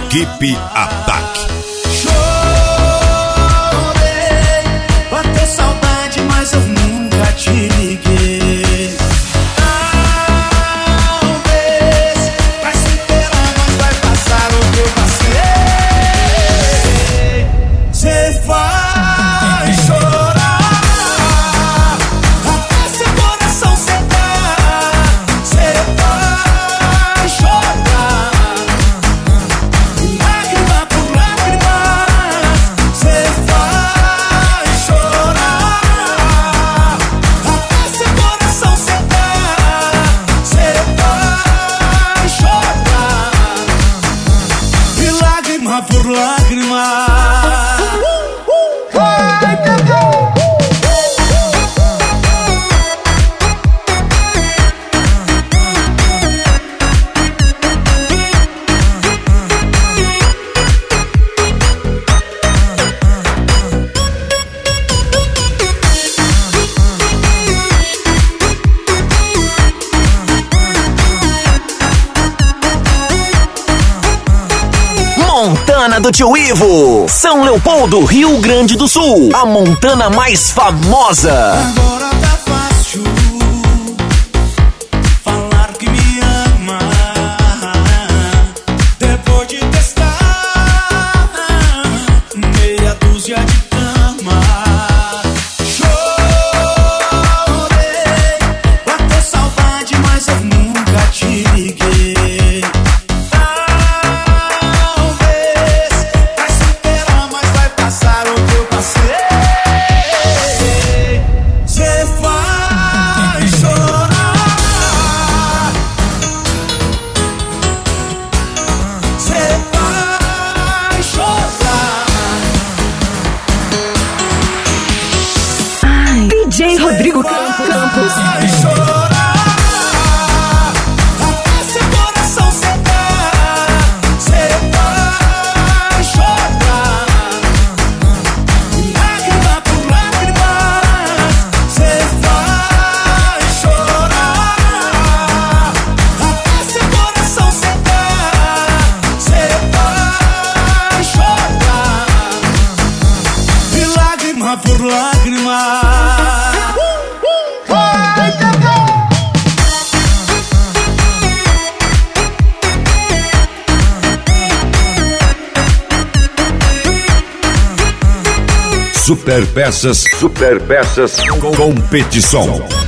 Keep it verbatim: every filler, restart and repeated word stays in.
Equipe Ataque. Chorei, bateu saudade, mas eu nunca te liguei. Talvez vai superar, mas vai passar o que eu passei. Cê vai chorar até seu coração secar. Cê vai chorar lágrima por lágrimas. Cê vai chorar até seu coração secar. Cê vai chorar e lágrima por lágrima. Montana do Tio Ivo, São Leopoldo, Rio Grande do Sul, a Montana mais famosa. Agora tá fácil falar que me ama. Depois de testar meia dúzia de cama. Chorei, bateu saudade, mas eu nunca te liguei. Talvez vai superar, mas vai passar o que eu passei. Cê vai chorar, cê vai chorar. D J Rodrigo Campos. Vai chorar até seu coração secar. Cê vai chorar lágrima por lágrimas. Cê vai chorar até seu coração secar. Cê vai chorar e lágrima por lágrima. Super Peças, Super Peças Competição.